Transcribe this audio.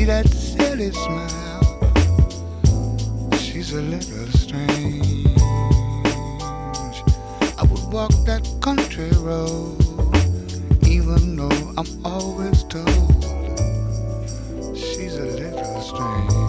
that silly smile. She's a little strange. I would walk that country road, even though I'm always told she's a little strange.